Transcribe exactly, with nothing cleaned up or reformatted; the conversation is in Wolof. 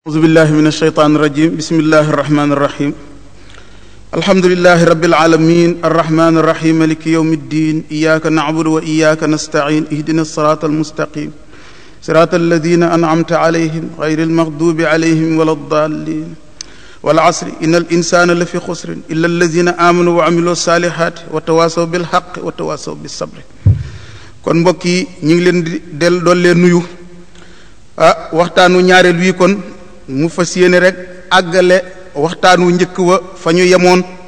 أعوذ بالله من الشيطان الرجيم بسم الله الرحمن الرحيم الحمد لله رب العالمين الرحمن الرحيم مالك يوم الدين إياك نعبد وإياك نستعين اهدنا الصراط المستقيم صراط الذين أنعمت عليهم غير المغضوب عليهم ولا الضالين والعصر إن الإنسان لفي خسر إلا الذين آمنوا وعملوا الصالحات وتواصوا بالحق وتواصوا بالصبر kon mbokk yi ñu ngi leen di del dool leen nuyu ah waxtaanu ñaareel wi kon mu fas yéene rek àggale waxtaanu njëkk wa fa ñu yemoon